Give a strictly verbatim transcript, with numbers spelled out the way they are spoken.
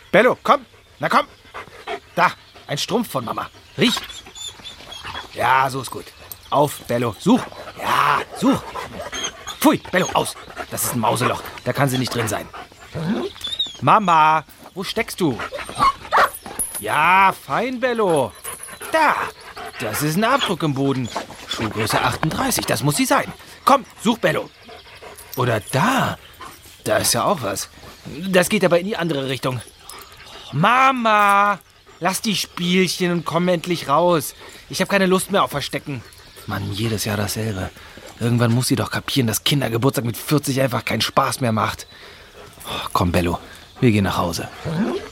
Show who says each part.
Speaker 1: Bello, komm. Na komm. Da, ein Strumpf von Mama. Riech. Ja, so ist gut. Auf, Bello. Such. Ja, such. Pfui, Bello, aus. Das ist ein Mauseloch. Da kann sie nicht drin sein. Mama, wo steckst du? Ja, fein, Bello. Da. Das ist ein Abdruck im Boden. Schuhgröße achtunddreißig, das muss sie sein. Komm, such, Bello. Oder da. Da ist ja auch was. Das geht aber in die andere Richtung. Mama, lass die Spielchen und komm endlich raus. Ich habe keine Lust mehr auf Verstecken. Mann, jedes Jahr dasselbe. Irgendwann muss sie doch kapieren, dass Kindergeburtstag mit vierzig einfach keinen Spaß mehr macht. Oh, komm, Bello, wir gehen nach Hause.